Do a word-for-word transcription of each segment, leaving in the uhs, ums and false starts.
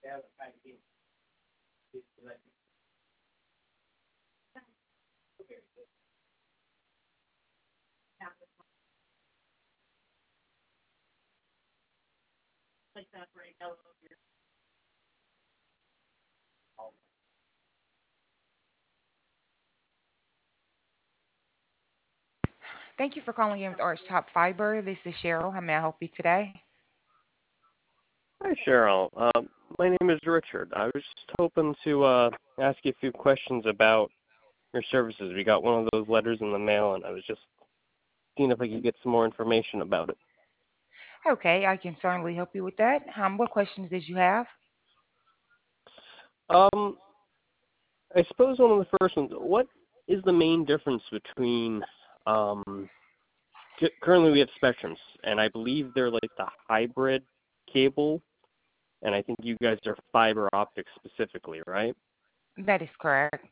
Thank you for calling in with Arch Top Fiber. This is Cheryl. How may I help you today? Hi, Cheryl. Um, my name is Richard. I was just hoping to uh, ask you a few questions about your services. We got one of those letters in the mail, and I was just seeing if I could get some more information about it. Okay, I can certainly help you with that. Um, what questions did you have? Um, I suppose one of the first ones, what is the main difference between, um, c- currently we have Spectrums, and I believe they're like the hybrid cable, and I think you guys are fiber optics specifically, right? That is correct.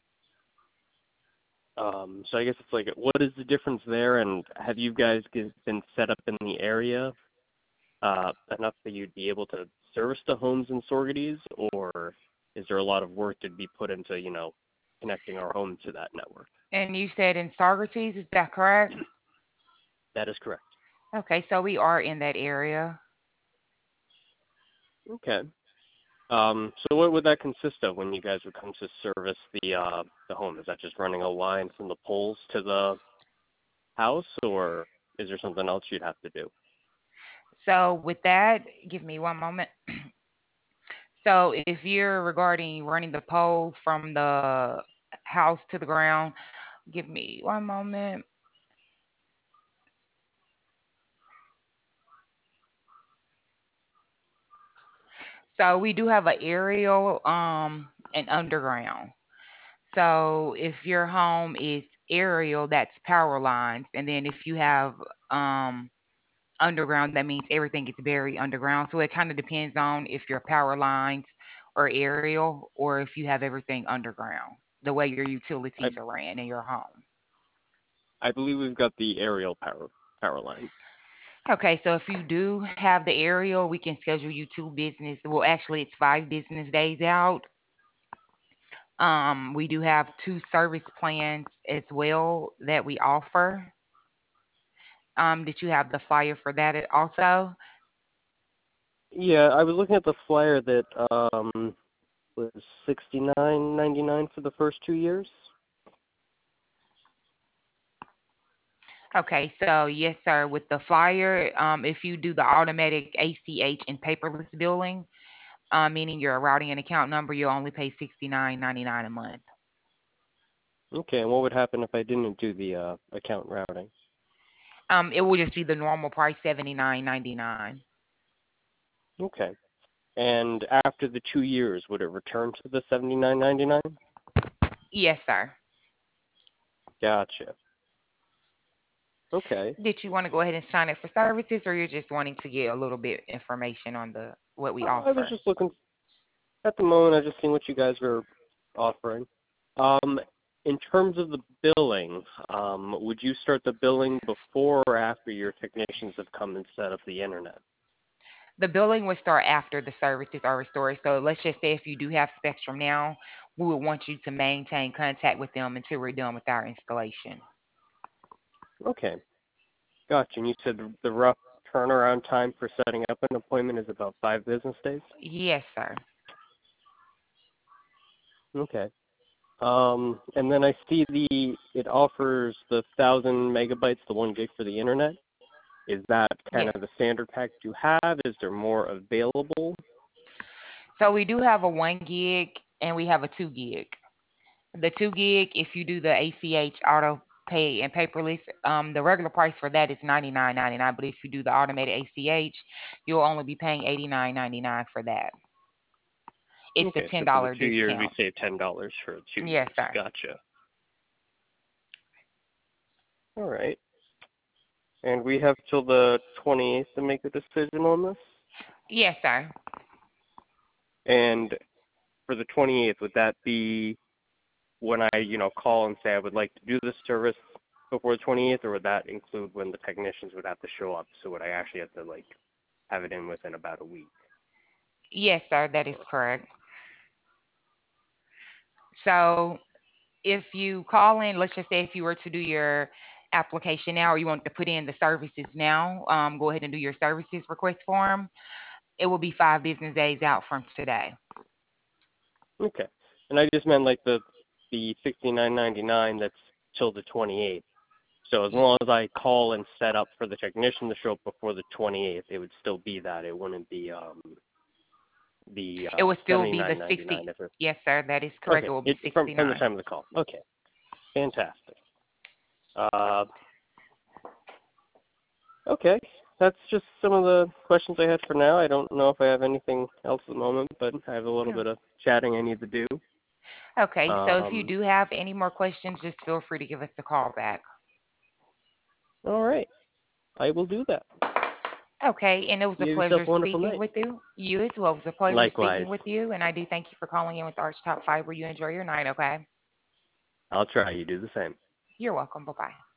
Um, so I guess it's like, what is the difference there, and have you guys g- been set up in the area uh, enough that you'd be able to service the homes in Sorgeties, or is there a lot of work to be put into, you know, connecting our home to that network? And you said in Saugerties, is that correct? That is correct. Okay, so we are in that area. Okay. Um, so what would that consist of when you guys would come to service the uh, the home? Is that just running a line from the poles to the house, or is there something else you'd have to do? So with that, give me one moment. So if you're regarding running the pole from the house to the ground, give me one moment. So we do have an aerial um and underground. So if your home is aerial, that's power lines, and then if you have um underground, that means everything gets buried underground. So it kind of depends on if your power lines are aerial or if you have everything underground, the way your I utilities are ran in your home. I believe we've got the aerial power power lines. Okay, so if you do have the aerial, we can schedule you two business. Well, actually, it's five business days out. Um, we do have two service plans as well that we offer. Um, did you have the flyer for that also? Yeah, I was looking at the flyer that um was sixty nine ninety nine for the first two years. Okay, so yes, sir. With the flyer, um, if you do the automatic A C H and paperless billing, uh, meaning your routing and account number, you'll only pay sixty nine ninety nine a month. Okay, and what would happen if I didn't do the uh, account routing? Um, it will just be the normal price, seventy nine ninety nine. Okay, and after the two years, would it return to the seventy nine ninety nine? Yes, sir. Gotcha. Okay. Did you want to go ahead and sign up for services, or you're just wanting to get a little bit information on the what we Uh, I was offer? just looking at the moment. I was just seeing what you guys were offering. Um, in terms of the billing, um, would you start the billing before or after your technicians have come and set up the internet? The billing would start after the services are restored. So let's just say if you do have Spectrum now, we would want you to maintain contact with them until we're done with our installation. Okay, gotcha. And you said the rough turnaround time for setting up an appointment is about five business days? Yes, sir. Okay. Um, and then I see the it offers the thousand megabytes, the one gig for the internet. Is that kind Yes. of the standard pack you have? Is there more available? So we do have a one gig and we have a two gig. The two gig, if you do the A C H auto pay and paperless, um, the regular price for that is ninety nine ninety nine. But if you do the automated A C H, you'll only be paying eighty nine ninety nine for that. It's a Okay, ten so for the dollar two years we discount. save ten dollars for two Yes, years. sir. Gotcha. All right. And we have till the twenty eighth to make a decision on this. Yes, sir. And for the twenty eighth, would that be when I, you know, call and say I would like to do this service before the twenty eighth, or would that include when the technicians would have to show up? So would I actually have to like have it in within about a week? Yes, sir, that is correct. So if you call in, let's just say if you were to do your application now or you want to put in the services now, um, go ahead and do your services request form. It will be five business days out from today. Okay. And I just meant like the the sixty nine ninety nine that's till the twenty eighth. So as Y- long as I call and set up for the technician to show up before the twenty eighth, it would still be that. It wouldn't be um the It uh will still seventy be the nine ninety sixty. nine if it Yes, sir, that is correct. It okay. will be It from from the sixty-nine. time of the call. Okay. Fantastic. Uh okay. That's just some of the questions I had for now. I don't know if I have anything else at the moment, but I have a little Yeah. bit of chatting I need to do. Okay, so if you Um do have any more questions, just feel free to give us a call back. all right. I will do that. Okay, and it was a You have yourself pleasure a wonderful speaking night. with you. You as well. It was a pleasure Likewise. speaking with you, and I do thank you for calling in with Arch Top Fiber. You enjoy your night, okay? I'll try. You do the same. You're welcome. Bye bye.